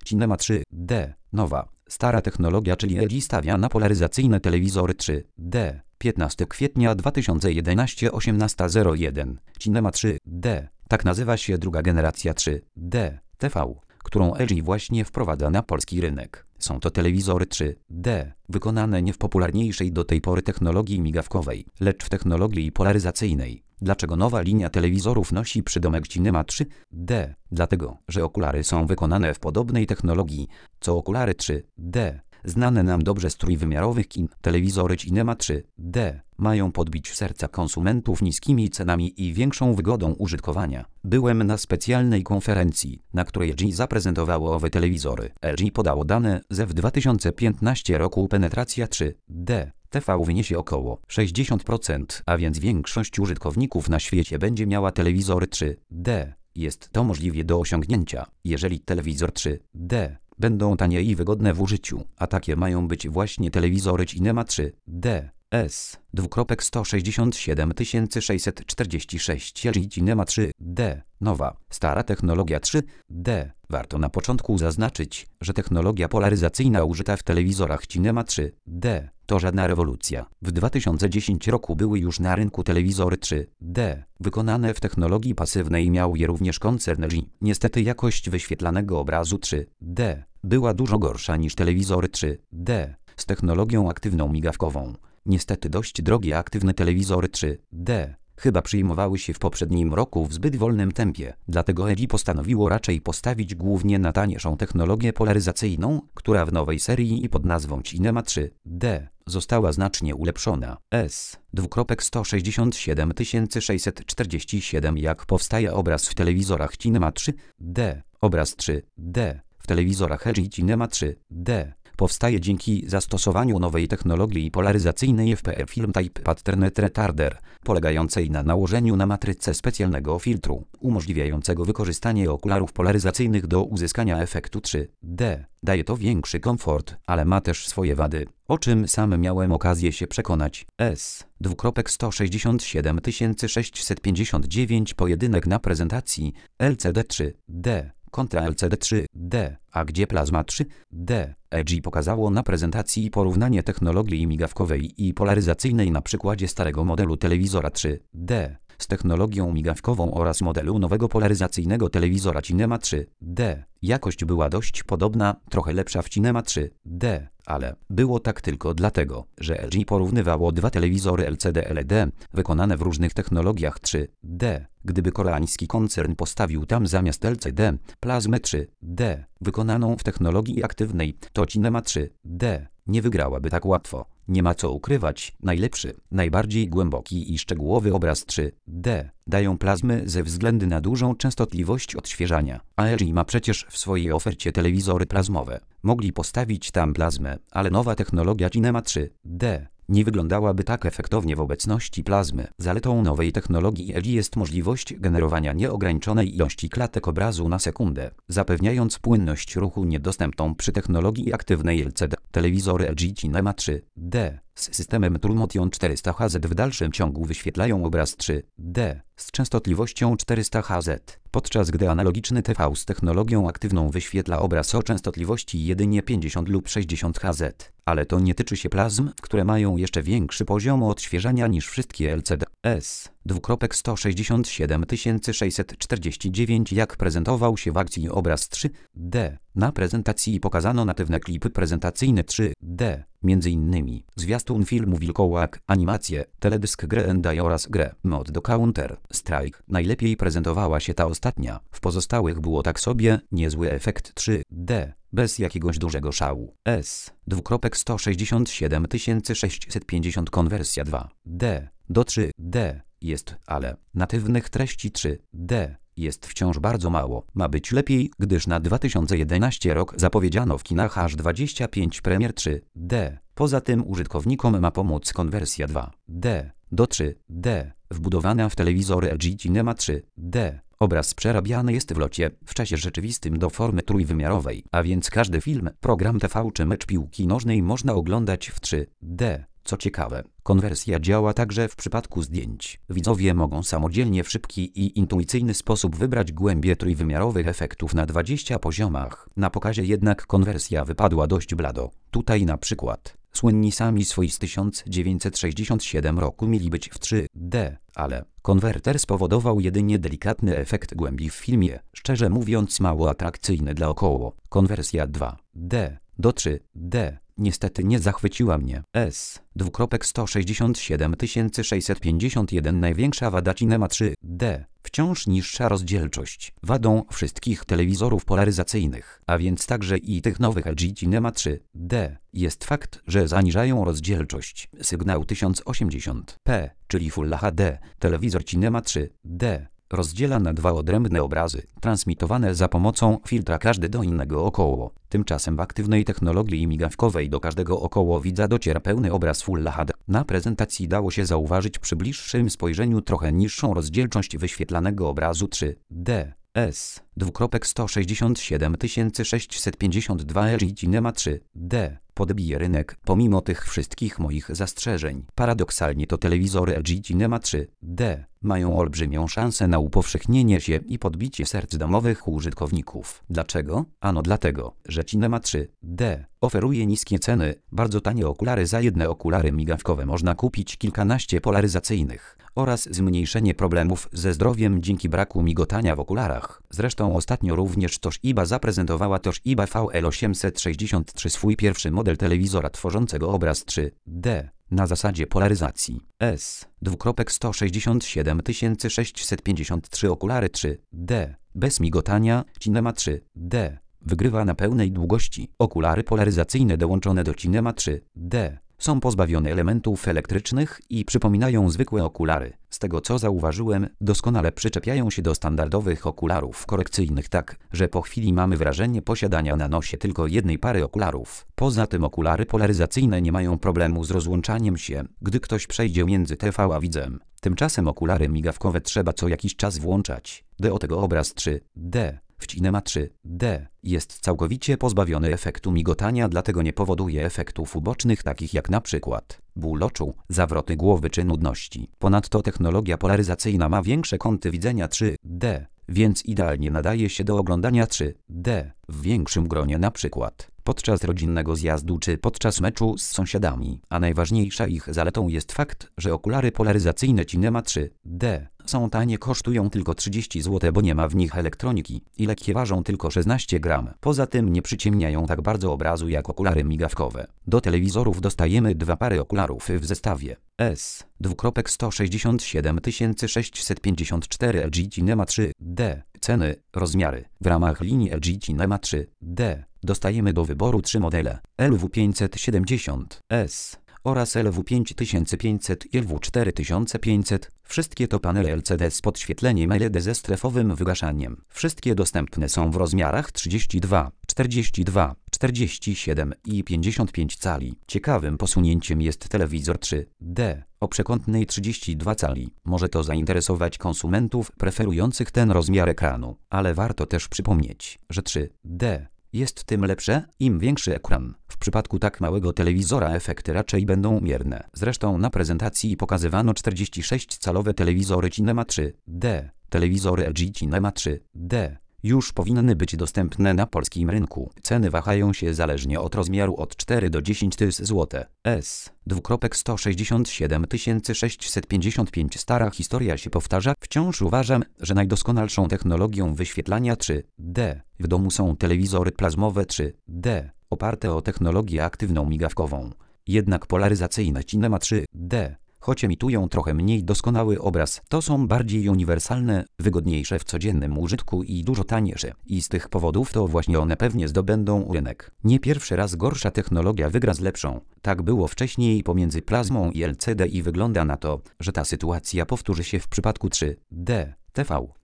Cinema 3D. Nowa, stara technologia, czyli LG stawia na polaryzacyjne telewizory 3D. 15 kwietnia 2011 18:01. Cinema 3D. Tak nazywa się druga generacja 3D TV, którą LG właśnie wprowadza na polski rynek. Są to telewizory 3D, wykonane nie w popularniejszej do tej pory technologii migawkowej, lecz w technologii polaryzacyjnej. Dlaczego nowa linia telewizorów nosi przydomek Cinema 3D? Dlatego, że okulary są wykonane w podobnej technologii, co okulary 3D. Znane nam dobrze z trójwymiarowych kin, telewizory Cinema 3D mają podbić serca konsumentów niskimi cenami i większą wygodą użytkowania. Byłem na specjalnej konferencji, na której LG zaprezentowało owe telewizory. LG podało dane, że w 2015 roku penetracja 3D TV wyniesie około 60%, a więc większość użytkowników na świecie będzie miała telewizory 3D. Jest to możliwe do osiągnięcia, jeżeli telewizor 3D będą tanie i wygodne w użyciu, a takie mają być właśnie telewizory Cinema 3D. S:167 646 LG Cinema 3D. Nowa, stara technologia 3D. Warto na początku zaznaczyć, że technologia polaryzacyjna użyta w telewizorach Cinema 3D to żadna rewolucja. W 2010 roku były już na rynku telewizory 3D, wykonane w technologii pasywnej, miał je również koncern LG. Niestety jakość wyświetlanego obrazu 3D była dużo gorsza niż telewizory 3D z technologią aktywną migawkową. Niestety dość drogie aktywne telewizory 3D chyba przyjmowały się w poprzednim roku w zbyt wolnym tempie. Dlatego LG postanowiło raczej postawić głównie na taniejszą technologię polaryzacyjną, która w nowej serii i pod nazwą Cinema 3D została znacznie ulepszona. S:167 647 Jak powstaje obraz w telewizorach Cinema 3D? Obraz 3D w telewizorach LG Cinema 3D powstaje dzięki zastosowaniu nowej technologii polaryzacyjnej FPR Film Type Pattern Retarder, polegającej na nałożeniu na matrycę specjalnego filtru, umożliwiającego wykorzystanie okularów polaryzacyjnych do uzyskania efektu 3D. Daje to większy komfort, ale ma też swoje wady, o czym sam miałem okazję się przekonać. S:167 659 Pojedynek na prezentacji LCD 3D kontra LCD 3D, a gdzie plazma 3D? LG pokazało na prezentacji porównanie technologii migawkowej i polaryzacyjnej na przykładzie starego modelu telewizora 3D z technologią migawkową oraz modelu nowego polaryzacyjnego telewizora Cinema 3D. Jakość była dość podobna, trochę lepsza w Cinema 3D, ale było tak tylko dlatego, że LG porównywało dwa telewizory LCD-LED wykonane w różnych technologiach 3D. Gdyby koreański koncern postawił tam zamiast LCD plazmę 3D wykonaną w technologii aktywnej, to Cinema 3D nie wygrałaby tak łatwo. Nie ma co ukrywać, najlepszy, najbardziej głęboki i szczegółowy obraz 3D dają plazmy ze względu na dużą częstotliwość odświeżania. A LG ma przecież w swojej ofercie telewizory plazmowe. Mogli postawić tam plazmę, ale nowa technologia Cinema 3D nie wyglądałaby tak efektownie w obecności plazmy. Zaletą nowej technologii LG jest możliwość generowania nieograniczonej ilości klatek obrazu na sekundę, zapewniając płynność ruchu niedostępną przy technologii aktywnej LCD. Telewizory LG Cinema 3D z systemem True-Motion 400 Hz w dalszym ciągu wyświetlają obraz 3D z częstotliwością 400 Hz, podczas gdy analogiczny TV z technologią aktywną wyświetla obraz o częstotliwości jedynie 50 lub 60 Hz. Ale to nie tyczy się plazm, które mają jeszcze większy poziom odświeżania niż wszystkie LCD. S:167 649 Jak prezentował się w akcji obraz 3D? Na prezentacji pokazano natywne klipy prezentacyjne 3D, m.in. zwiastun filmu Wilkołak, animację, teledysk grę Endai oraz grę Mod do Counter Strike. Najlepiej prezentowała się ta ostatnia, w pozostałych było tak sobie, niezły efekt 3D, bez jakiegoś dużego szału. S:167 650 Konwersja 2D do 3D jest, ale natywnych treści 3D jest wciąż bardzo mało. Ma być lepiej, gdyż na 2011 rok zapowiedziano w kinach aż 25 premier 3D. Poza tym użytkownikom ma pomóc konwersja 2D do 3D wbudowana w telewizory LG Cinema 3D. Obraz przerabiany jest w locie, w czasie rzeczywistym do formy trójwymiarowej, a więc każdy film, program TV czy mecz piłki nożnej można oglądać w 3D. Co ciekawe, konwersja działa także w przypadku zdjęć. Widzowie mogą samodzielnie w szybki i intuicyjny sposób wybrać głębie trójwymiarowych efektów na 20 poziomach. Na pokazie jednak konwersja wypadła dość blado. Tutaj na przykład słynni sami swoi z 1967 roku mieli być w 3D, ale konwerter spowodował jedynie delikatny efekt głębi w filmie, szczerze mówiąc mało atrakcyjny dla około. Konwersja 2D do 3D niestety nie zachwyciła mnie. S:167 651 Największa wada Cinema 3D. Wciąż niższa rozdzielczość. Wadą wszystkich telewizorów polaryzacyjnych, a więc także i tych nowych LG Cinema 3D, jest fakt, że zaniżają rozdzielczość. Sygnał 1080p, czyli Full HD, telewizor Cinema 3D rozdziela na dwa odrębne obrazy, transmitowane za pomocą filtra każdy do innego około. Tymczasem w aktywnej technologii migawkowej do każdego okołowidza dociera pełny obraz Full HD. Na prezentacji dało się zauważyć przy bliższym spojrzeniu trochę niższą rozdzielczość wyświetlanego obrazu 3D. S:167 652 LG Cinema 3D podbije rynek pomimo tych wszystkich moich zastrzeżeń. Paradoksalnie to telewizory LG Cinema 3D mają olbrzymią szansę na upowszechnienie się i podbicie serc domowych użytkowników. Dlaczego? Ano dlatego, że Cinema 3D oferuje niskie ceny, bardzo tanie okulary. Za jedne okulary migawkowe można kupić kilkanaście polaryzacyjnych oraz zmniejszenie problemów ze zdrowiem dzięki braku migotania w okularach. Zresztą ostatnio również Toshiba zaprezentowała Toshiba VL863, swój pierwszy model telewizora tworzącego obraz 3D na zasadzie polaryzacji. S:167 653 okulary 3D bez migotania. Cinema 3D wygrywa na pełnej długości. Okulary polaryzacyjne dołączone do Cinema 3D są pozbawione elementów elektrycznych i przypominają zwykłe okulary. Z tego co zauważyłem, doskonale przyczepiają się do standardowych okularów korekcyjnych, tak, że po chwili mamy wrażenie posiadania na nosie tylko jednej pary okularów. Poza tym okulary polaryzacyjne nie mają problemu z rozłączaniem się, gdy ktoś przejdzie między TV a widzem. Tymczasem okulary migawkowe trzeba co jakiś czas włączać. Do tego obraz 3D w Cinema 3D jest całkowicie pozbawiony efektu migotania, dlatego nie powoduje efektów ubocznych takich jak na przykład ból oczu, zawroty głowy czy nudności. Ponadto technologia polaryzacyjna ma większe kąty widzenia 3D, więc idealnie nadaje się do oglądania 3D w większym gronie, na przykład podczas rodzinnego zjazdu czy podczas meczu z sąsiadami. A najważniejsza ich zaletą jest fakt, że okulary polaryzacyjne Cinema 3D są tanie, kosztują tylko 30 zł, bo nie ma w nich elektroniki i lekkie, ważą tylko 16 gram. Poza tym nie przyciemniają tak bardzo obrazu jak okulary migawkowe. Do telewizorów dostajemy dwa pary okularów w zestawie. S:167 654 LG Cinema 3D. Ceny, rozmiary. W ramach linii LG Cinema 3D dostajemy do wyboru trzy modele: LW570S oraz LW5500 i LW4500. Wszystkie to panele LCD z podświetleniem LED ze strefowym wygaszaniem. Wszystkie dostępne są w rozmiarach 32, 42, 47 i 55 cali. Ciekawym posunięciem jest telewizor 3D o przekątnej 32 cali. Może to zainteresować konsumentów preferujących ten rozmiar ekranu, ale warto też przypomnieć, że 3D jest tym lepsze, im większy ekran. W przypadku tak małego telewizora efekty raczej będą mierne. Zresztą na prezentacji pokazywano 46-calowe telewizory Cinema 3D. Telewizory LG Cinema 3D już powinny być dostępne na polskim rynku. Ceny wahają się zależnie od rozmiaru od 4 do 10 tysięcy zł. S:167 655 Stara historia się powtarza. Wciąż uważam, że najdoskonalszą technologią wyświetlania 3D w domu są telewizory plazmowe 3D oparte o technologię aktywną migawkową. Jednak polaryzacyjne Cinema 3D, choć emitują trochę mniej doskonały obraz, to są bardziej uniwersalne, wygodniejsze w codziennym użytku i dużo tańsze. I z tych powodów to właśnie one pewnie zdobędą rynek. Nie pierwszy raz gorsza technologia wygra z lepszą. Tak było wcześniej pomiędzy plazmą i LCD i wygląda na to, że ta sytuacja powtórzy się w przypadku 3D TV.